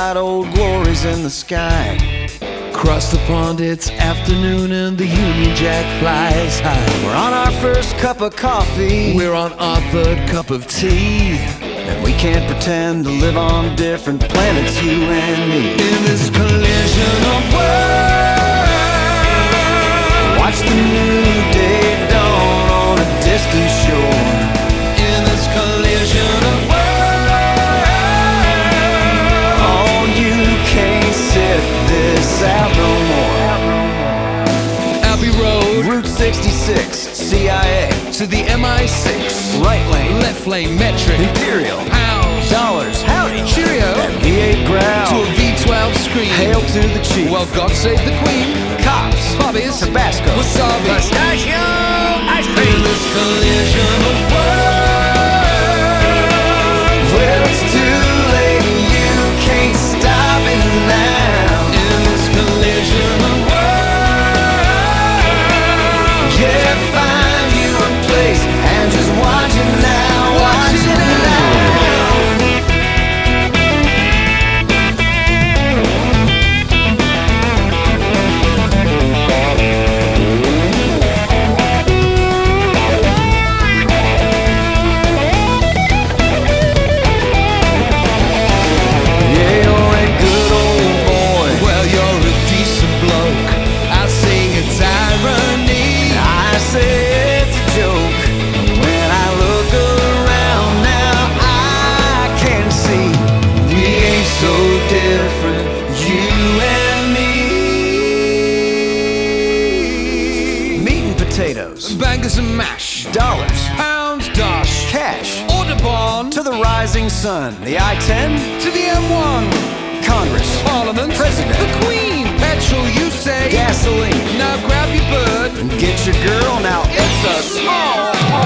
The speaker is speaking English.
bright old glories in the sky. Across the pond it's afternoon and the Union Jack flies high. We're on our first cup of coffee. We're on our third cup of tea. And we can't pretend to live on different planets, you and me. In this collision of worlds, watch the new day dawn on a distant shore. in this collision of worlds, Oh, you can't sit this out no more. Abbey Road Route 66, CIA, to the MI6, right lane, left lane metric, Imperial, pounds, dollars, howdy, cheerio, and V8 growl. to a V12 screen. Hail to the chief. Well, God save the Queen. Cops, Bobbies, Tabasco, wasabi, pistachio, ice in cream. this collision of worlds, Well, it's too late, you can't stop it now. in this collision of worlds, Yeah, find you a place and just watch it now, watch it now. Yeah, you're a good old boy. well, you're a decent bloke. I say it's irony. I say it's a joke. When I look around now, I can see we ain't so different, you and me. Meat and potatoes, Bangers and mash, dollars, pounds, dosh, cash, Audubon, to the rising sun, the I-10, to the M1, Congress, Parliament, President, the Queen, petrol, you say. gasoline. Now grab your bird. Get your girl now, it's a small